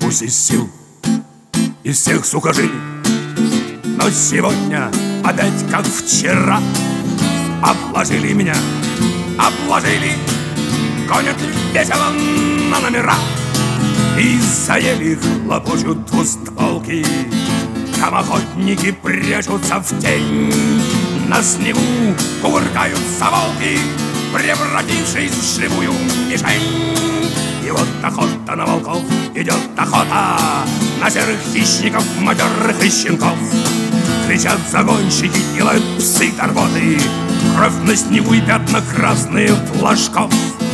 Пусть из сил, из всех сухожилий, но сегодня опять, как вчера, обложили меня, обложили, гонят весело на номера. И заели хлопочут двустволки, там охотники прячутся в тень. На снегу кувыркаются волки, превратившись в живую мишень. И вот охота на волков, идет охота на серых хищников, матерых и щенков. Кричат загонщики и лают псы торботы, кровь на снегу и пятна красные флажков.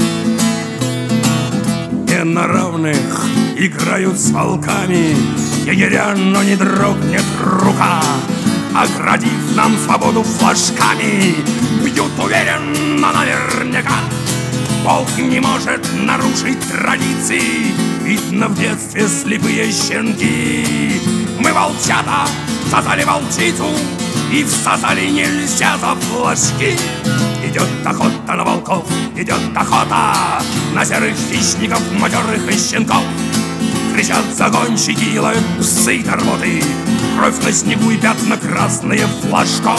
Не на равных играют с волками егеря, но не дрогнет рука. Оградив нам свободу флажками, бьют уверенно наверняка. Волк не может нарушить традиции, видно в детстве слепые щенки. Мы, волчата, сосали волчицу и всосали нельзя за флажки. Идет охота на волков, идет охота на серых хищников, матерых и щенков. Кричат загонщики и лают псы торботы, кровь на снегу и пятна красные флажков.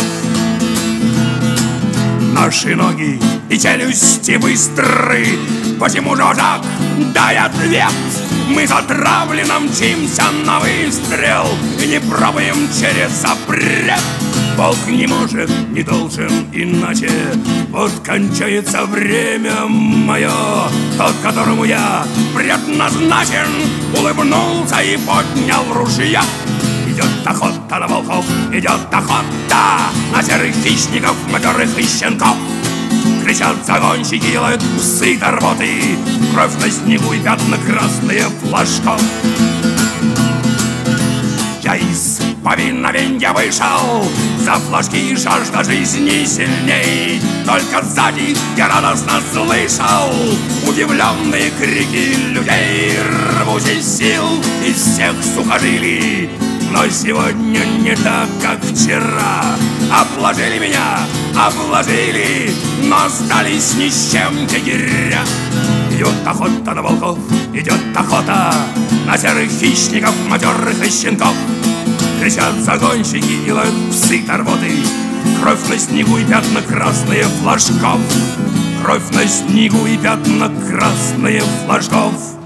Наши ноги и челюсти быстры, почему же вожак, дай ответ? Мы затравленно мчимся на выстрел и не пробуем через запрет. Волк не может, не должен иначе. Вот кончается время мое. Тот, которому я предназначен, улыбнулся и поднял ружья. Идет охота на волков, идет охота на серых хищников, матерых и щенков. Кричат загонщики и лают псы торботы, кровь на снегу и пятна красные флажков. Я из повиновенья вышел, за флажки жажда жизни сильней. Только сзади я радостно слышал удивленные крики людей. Рвусь из сил, из всех сухожилий, но сегодня не так, как вчера. Обложили меня, обложили, но остались ни с чем егеря. Идет охота на волков, идет охота на серых хищников, матерых и щенков. Кричат загонщики и лают псы торботы, кровь на снегу и пятна красные флажков. Кровь на снегу и пятна красные флажков.